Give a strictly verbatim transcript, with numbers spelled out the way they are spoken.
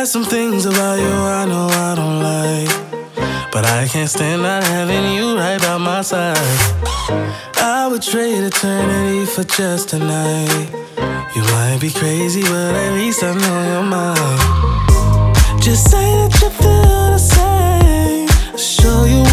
There's some things about you I know I don't like, but I can't stand not having you right by my side. I would trade eternity for just a night. You might be crazy, but at least I know you're mine. Just say that you feel the same. Show you